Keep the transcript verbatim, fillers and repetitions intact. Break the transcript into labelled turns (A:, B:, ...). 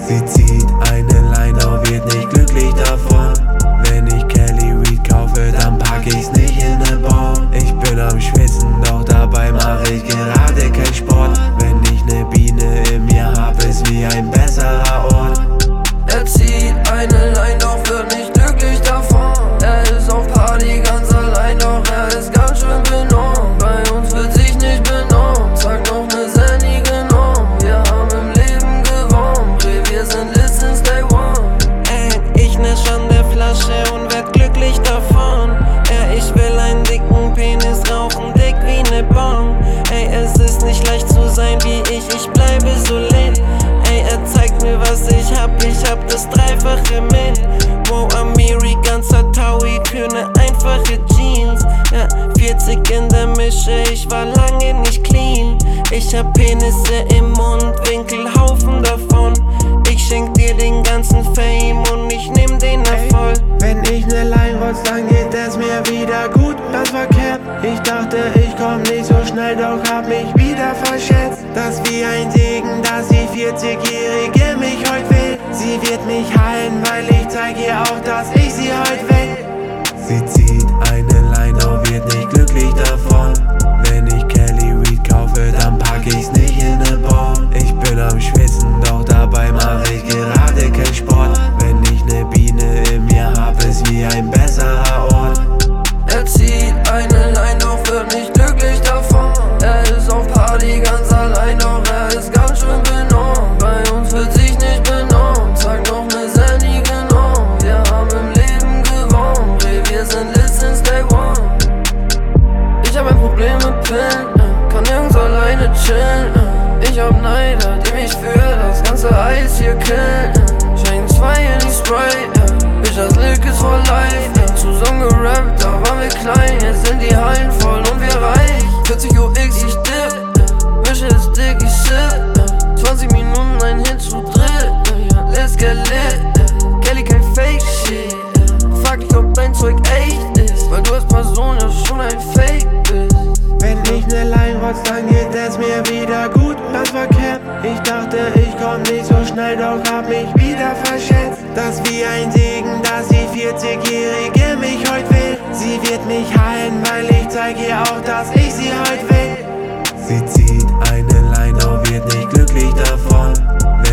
A: Sie zieht eine Line, doch wird nicht glücklich davon. Wenn ich Kelly Weed kaufe, dann pack ich's nicht in ne Bon. Ich bin am Schwitzen, doch dabei mach ich gerade kein Sport. Wenn ich ne Biene in mir hab, ist wie ein besserer Ort.
B: Er zieht eine Line, doch wird nicht glücklich davon. Er ist auf Party ganz allein, doch er ist ganz schön benommen. Bei uns wird sich nicht benommen, sag noch ne Sandy genommen. Wir haben im Leben gewonnen, wir sind lit since day one.
C: Ey, ich näsch an der Flasche und werd glücklich davon. Ey, ich will einen dicken Penis rauchen, dick wie ne Bon. Ey, es ist nicht leicht zu sein wie ich, ich bleibe so lit. Ey, er zeigt mir, was ich hab, ich hab das Dreifache mit. Wow, Amiri, ganzer Taui für ne einfache Jeans. Ja, vierzig in der Mische, ich war lange nicht clean. Ich hab Penisse im Mundwinkel, Haufen davon. Ich schenk dir den ganzen Fame und ich nehm den Erfolg.
A: Wenn ich ne Line rotz, dann geht es mir wieder gut, ganz verkehrt. Ich dachte, ich komm nicht so schnell, doch hab mich wieder verschätzt. Das wie ein Segen, dass die vierzigjährige mich heut will. Sie wird mich heilen, weil ich zeig ihr auch, dass ich sie heut will. Sie zieht eine Line, doch wird nicht glücklich davon. Wenn ich Kelly Weed kaufe, dann pack ich's nicht in ne Bon. Ich bin am Schwitzen, doch dabei mach ich gerade kein Sport. Wenn ich ne Biene in mir hab, ist wie ein besserer Ort.
B: Er zieht eine Line, doch wird nicht glücklich davon. Er ist auf Party ganz allein, doch er ist ganz schön benommen. Bei uns wird sich nicht benommen, sag noch ne Sandy genommen. Wir haben im Leben gewonnen, wir sind lit since day one. Ich hab ein Problem mit Pillen, äh, kann nirgends alleine chillen. Äh. Ich hab Neider, die mich für das ganze Eis hier killen. Äh. Schenken zwei in die Spray, äh. Bitch, das Lick ist for life. Äh. Zusammen gerappt, da waren wir klein, jetzt sind die Hallen voll und wir reich. vierzig O X, ich dip, äh. Mische ist dick, ich sip. Äh. zwanzig Minuten, ein Hit zu dritt, äh. Ja, let's get lit. Äh. Kelly, kein Fake Shit. Äh. Frag dich, ob dein Zeug echt ist, weil du als Person ja schon ein Fake bist.
A: Wenn ich ne Line rotz, dann geht es mir wieder gut, ganz verkehrt. Ich dachte, ich komm nicht so schnell, doch hab mich wieder verschätzt. Das wie ein Segen, dass die vierzigjährige mich heut will. Sie wird mich heilen, weil ich zeig ihr auch, dass ich sie heut will. Sie zieht eine Line, doch wird nicht glücklich davon.